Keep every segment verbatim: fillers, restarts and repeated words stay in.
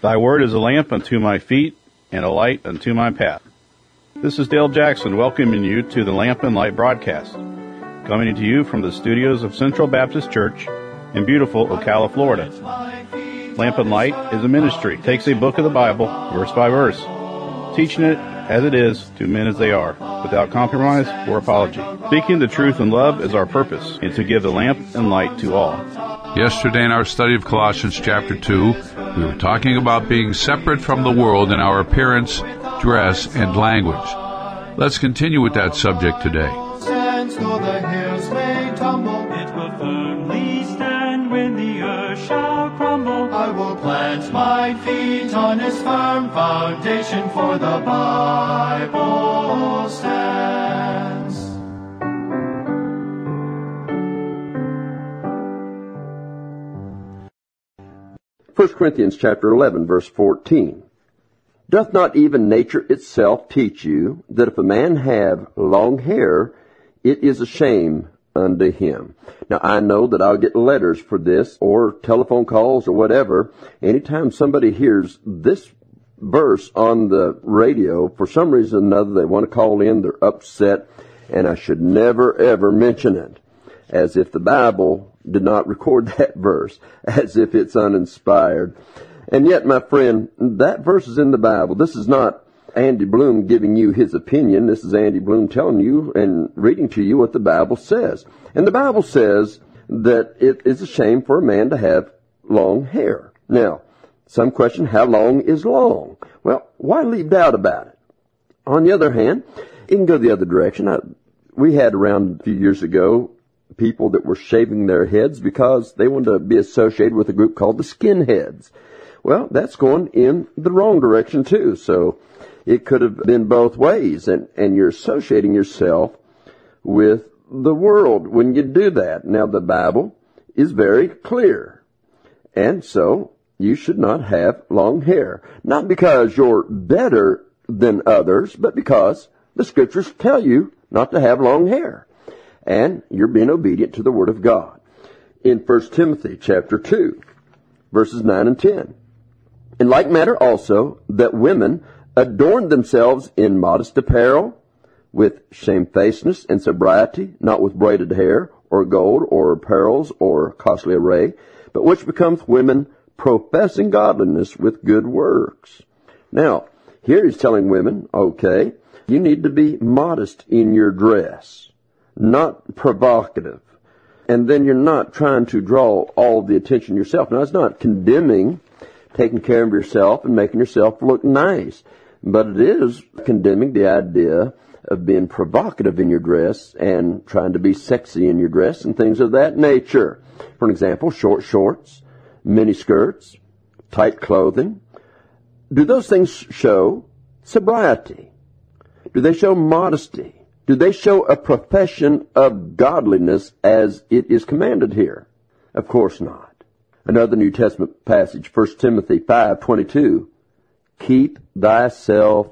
Thy word is a lamp unto my feet and a light unto my path. This is Dale Jackson welcoming you to the Lamp and Light broadcast, coming to you from the studios of Central Baptist Church in beautiful Ocala, Florida. Lamp and Light is a ministry. It takes a book of the Bible, verse by verse, teaching it as it is to men as they are, without compromise or apology. Speaking the truth in love is our purpose, and to give the lamp and light to all. Yesterday in our study of Colossians chapter two, we were talking about being separate from the world in our appearance, dress, and language. Let's continue with that subject today. Stands though the hills may tumble, it will firmly stand when the earth shall crumble. I will plant my feet on its firm foundation, for the Bible stands. First Corinthians chapter eleven, verse fourteen. Doth not even nature itself teach you that if a man have long hair, it is a shame unto him? Now, I know that I'll get letters for this, or telephone calls, or whatever. Anytime somebody hears this verse on the radio, for some reason or another, they want to call in, they're upset, and I should never, ever mention it, as if the Bible did not record that verse, as if it's uninspired. And yet, my friend, that verse is in the Bible. This is not Andy Bloom giving you his opinion. This is Andy Bloom telling you and reading to you what the Bible says. And the Bible says that it is a shame for a man to have long hair. Now, some question, how long is long? Well, why leave doubt about it? On the other hand, you can go the other direction. I, we had around a few years ago people that were shaving their heads because they wanted to be associated with a group called the skinheads. Well, that's going in the wrong direction too. So it could have been both ways, and, and you're associating yourself with the world when you do that. Now, the Bible is very clear, and so you should not have long hair. Not because you're better than others, but because the Scriptures tell you not to have long hair, and you're being obedient to the Word of God. In First Timothy chapter two, verses nine and ten. In like manner also, that women adorn themselves in modest apparel, with shamefacedness and sobriety, not with braided hair, or gold, or pearls, or costly array, but which becometh women professing godliness with good works. Now, here he's telling women, okay, you need to be modest in your dress, not provocative. And then you're not trying to draw all the attention yourself. Now, it's not condemning taking care of yourself and making yourself look nice, but it is condemning the idea of being provocative in your dress and trying to be sexy in your dress and things of that nature. For example, short shorts, mini skirts, tight clothing. Do those things show sobriety? Do they show modesty? Do they show a profession of godliness as it is commanded here? Of course not. Another New Testament passage, First Timothy five twenty-two, keep thyself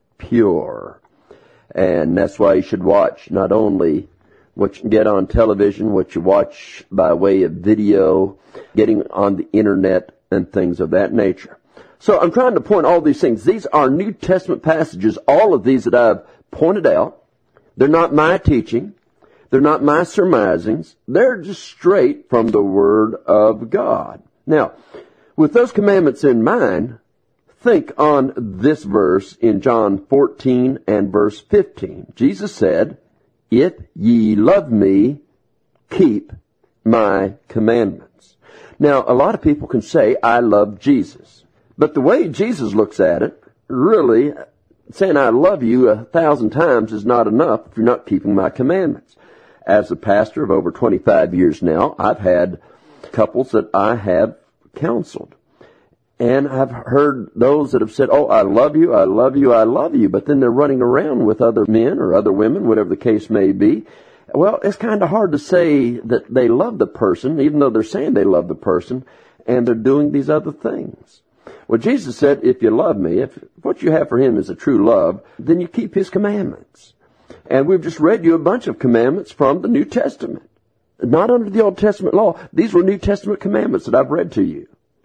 pure. And that's why you should watch not only what you can get on television, what you watch by way of video, getting on the internet, and things of that nature. So I'm trying to point all these things. These are New Testament passages, all of these that I've pointed out. They're not my teaching. They're not my surmisings. They're just straight from the Word of God. Now, with those commandments in mind, think on this verse in John fourteen and verse fifteen. Jesus said, if ye love me, keep my commandments. Now, a lot of people can say, I love Jesus. But the way Jesus looks at it, really, saying I love you a thousand times is not enough if you're not keeping my commandments. As a pastor of over twenty-five years now, I've had couples that I have counseled. And I've heard those that have said, oh, I love you, I love you, I love you. But then they're running around with other men or other women, whatever the case may be. Well, it's kind of hard to say that they love the person, even though they're saying they love the person, and they're doing these other things. Well, Jesus said, if you love me, if what you have for him is a true love, then you keep his commandments. And we've just read you a bunch of commandments from the New Testament. Not under the Old Testament law. These were New Testament commandments that I've read to you.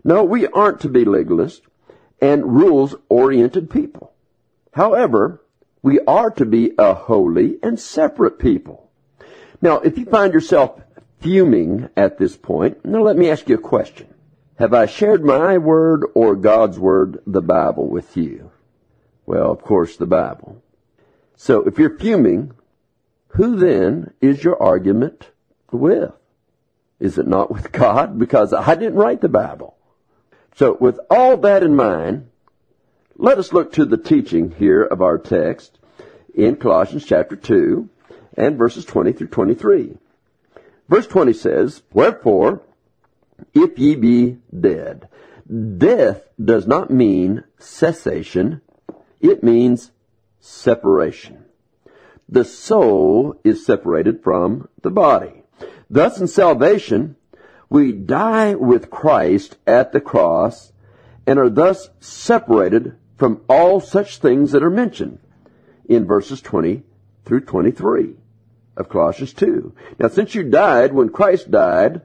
No, we aren't to be legalists and rules-oriented people. However, we are to be a holy and separate people. Now, if you find yourself fuming at this point, now let me ask you a question. Have I shared my word or God's word, the Bible, with you? Well, of course, the Bible. So if you're fuming, who then is your argument with? Is it not with God? Because I didn't write the Bible. So with all that in mind, let us look to the teaching here of our text in Colossians chapter two and verses twenty through twenty-three. Verse twenty says, "Wherefore, if ye be dead." Death does not mean cessation. It means separation. The soul is separated from the body. Thus in salvation, we die with Christ at the cross and are thus separated from all such things that are mentioned in verses twenty through twenty-three of Colossians two. Now, since you died when Christ died,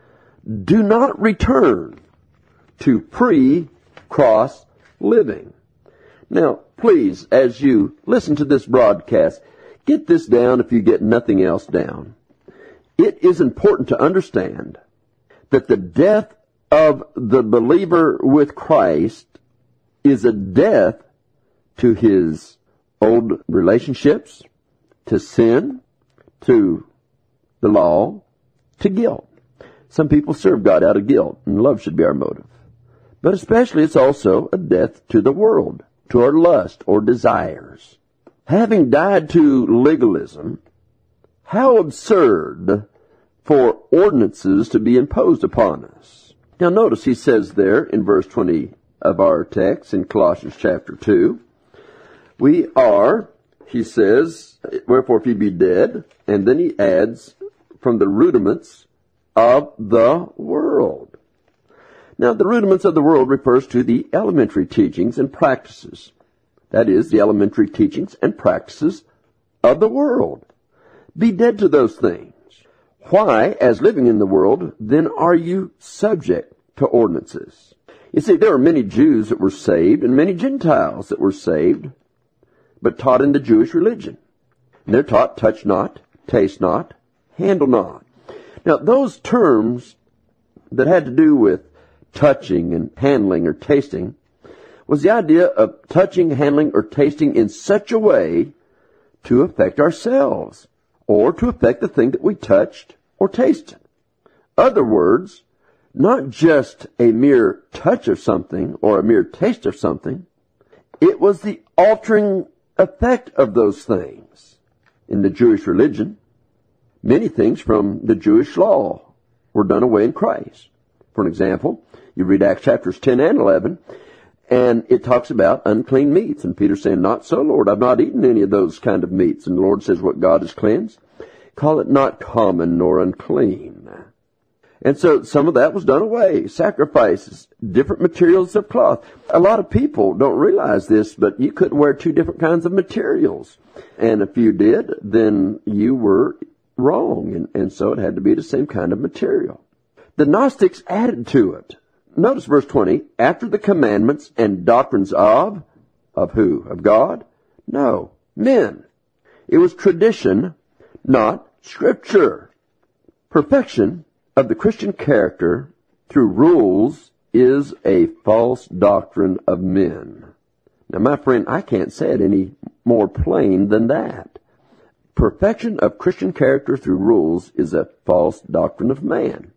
do not return to pre-cross living. Now, please, as you listen to this broadcast, get this down if you get nothing else down. It is important to understand that the death of the believer with Christ is a death to his old relationships, to sin, to the law, to guilt. Some people serve God out of guilt, and love should be our motive. But especially it's also a death to the world, to our lust or desires. Having died to legalism, how absurd for ordinances to be imposed upon us. Now notice he says there in verse twenty of our text in Colossians chapter two, we are, he says, wherefore if ye be dead, and then he adds, from the rudiments of the world. Now the rudiments of the world refers to the elementary teachings and practices. That is, the elementary teachings and practices of the world. Be dead to those things. Why, as living in the world, then are you subject to ordinances? You see, there are many Jews that were saved and many Gentiles that were saved, but taught in the Jewish religion. And they're taught, touch not, taste not, handle not. Now, those terms that had to do with touching and handling or tasting was the idea of touching, handling, or tasting in such a way to affect ourselves or to affect the thing that we touched or tasted. Other words, not just a mere touch of something or a mere taste of something, it was the altering effect of those things. In the Jewish religion, many things from the Jewish law were done away in Christ. For an example, you read Acts chapters ten and eleven, and it talks about unclean meats. And Peter's saying, not so, Lord, I've not eaten any of those kind of meats. And the Lord says, what God has cleansed, call it not common nor unclean. And so some of that was done away. Sacrifices, different materials of cloth. A lot of people don't realize this, but you couldn't wear two different kinds of materials. And if you did, then you were wrong. And, and so it had to be the same kind of material. The Gnostics added to it. Notice verse twenty, after the commandments and doctrines of, of who? Of God? No, men. It was tradition, not Scripture. Perfection of the Christian character through rules is a false doctrine of men. Now, my friend, I can't say it any more plain than that. Perfection of Christian character through rules is a false doctrine of man.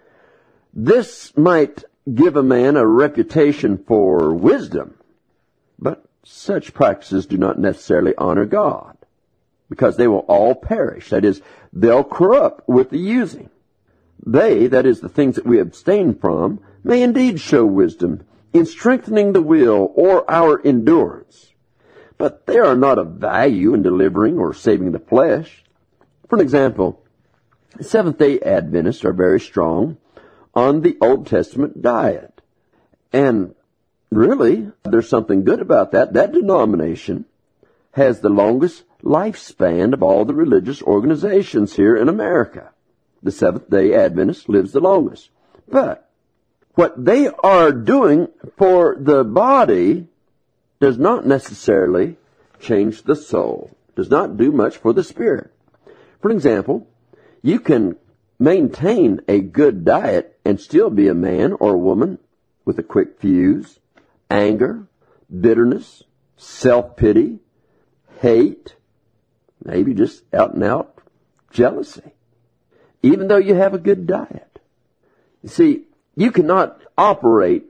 This might give a man a reputation for wisdom, but such practices do not necessarily honor God, because they will all perish. That is, they'll corrupt with the using. They, that is, the things that we abstain from, may indeed show wisdom in strengthening the will or our endurance, but they are not of value in delivering or saving the flesh. For an example, Seventh-day Adventists are very strong on the Old Testament diet. And really, there's something good about that. That denomination has the longest lifespan of all the religious organizations here in America. The Seventh-day Adventist lives the longest. But what they are doing for the body does not necessarily change the soul, does not do much for the spirit. For example, you can maintain a good diet and still be a man or a woman with a quick fuse, anger, bitterness, self-pity, hate, maybe just out and out jealousy, even though you have a good diet. You see, you cannot operate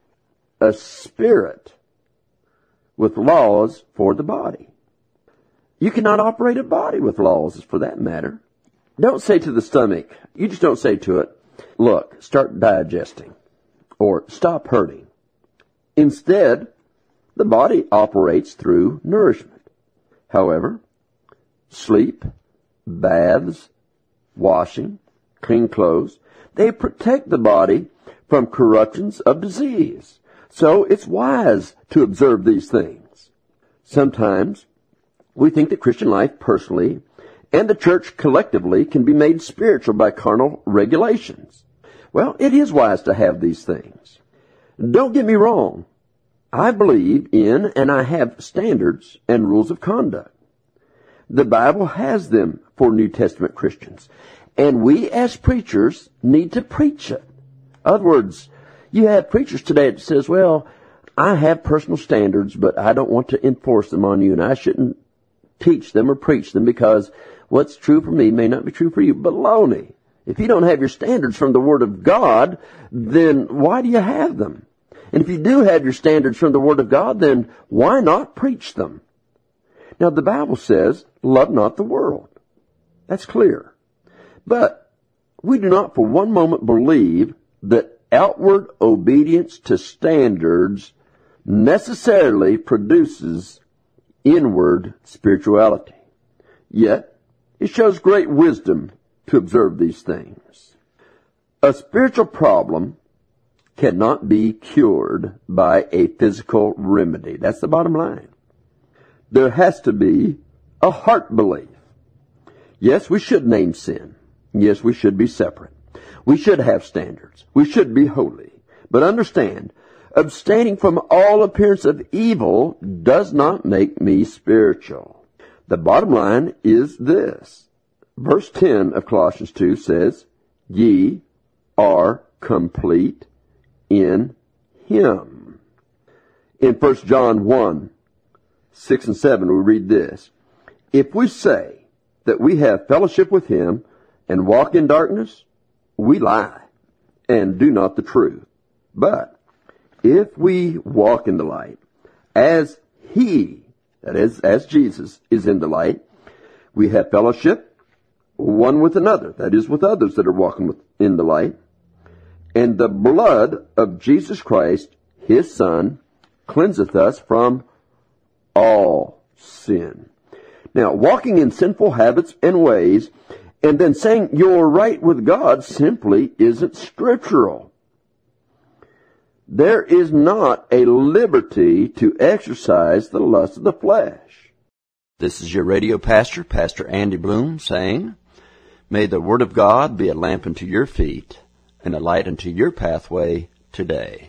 a spirit with laws for the body. You cannot operate a body with laws, for that matter. Don't say to the stomach, you just don't say to it, look, start digesting, or stop hurting. Instead, the body operates through nourishment. However, sleep, baths, washing, clean clothes, they protect the body from corruptions of disease. So it's wise to observe these things. Sometimes we think that Christian life personally and the church collectively can be made spiritual by carnal regulations. Well, it is wise to have these things. Don't get me wrong. I believe in and I have standards and rules of conduct. The Bible has them for New Testament Christians. And we as preachers need to preach it. In other words, you have preachers today that says, well, I have personal standards, but I don't want to enforce them on you, and I shouldn't teach them or preach them because what's true for me may not be true for you. Baloney. If you don't have your standards from the Word of God, then why do you have them? And if you do have your standards from the Word of God, then why not preach them? Now, the Bible says, love not the world. That's clear. But we do not for one moment believe that outward obedience to standards necessarily produces inward spirituality. Yet, it shows great wisdom to observe these things. A spiritual problem cannot be cured by a physical remedy. That's the bottom line. There has to be a heart belief. Yes, we should name sin. Yes, we should be separate. We should have standards. We should be holy. But understand, abstaining from all appearance of evil does not make me spiritual. The bottom line is this. Verse ten of Colossians two says, ye are complete in Him. In First John one, six and seven, we read this. If we say that we have fellowship with Him and walk in darkness, we lie and do not the truth. But if we walk in the light, as He, that is, as Jesus, is in the light, we have fellowship one with another, that is, with others that are walking with, in the light. And the blood of Jesus Christ, His Son, cleanseth us from all sin. Now, walking in sinful habits and ways, and then saying you're right with God simply isn't scriptural. There is not a liberty to exercise the lust of the flesh. This is your radio pastor, Pastor Andy Bloom, saying, may the Word of God be a lamp unto your feet and a light unto your pathway today.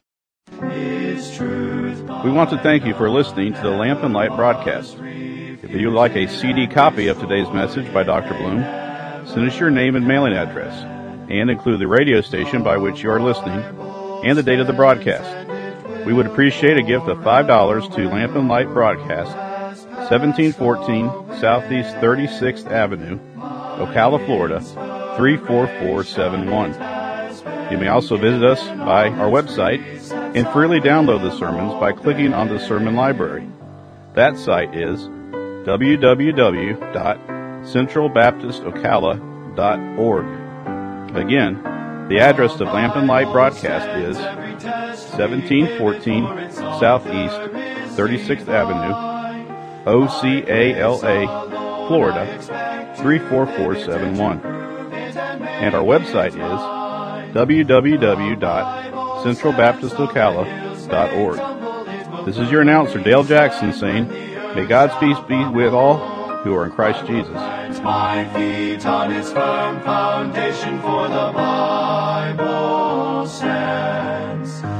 We want to thank you for listening to the Lamp and Light broadcast. If you'd like a C D copy of today's message by Doctor Bloom, send us your name and mailing address, and include the radio station by which you are listening, and the date of the broadcast. We would appreciate a gift of five dollars to Lamp and Light Broadcast, seventeen fourteen Southeast thirty-sixth Avenue, Ocala, Florida, three four four seven one. You may also visit us by our website and freely download the sermons by clicking on the sermon library. That site is w w w dot central baptist ocala dot org. Again, the address of Lamp and Light Broadcast is seventeen fourteen Southeast thirty-sixth Avenue, O C A L A, Florida, three four four seven one. And our website is w w w dot central baptist ocala dot org. This is your announcer, Dale Jackson, saying, may God's peace be with all who are in Christ Jesus. My feet on His firm foundation, for the Bible sense.